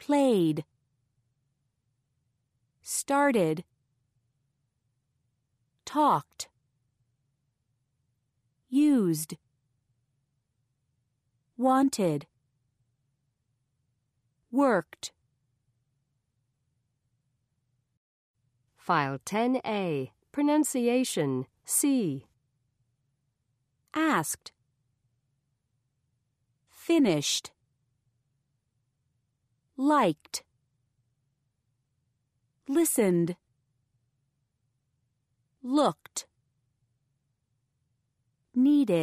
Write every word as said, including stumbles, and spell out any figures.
played, started, talked, used, wanted, worked. File ten A, Pronunciation, C. Asked, finished, liked, listened, looked, needed.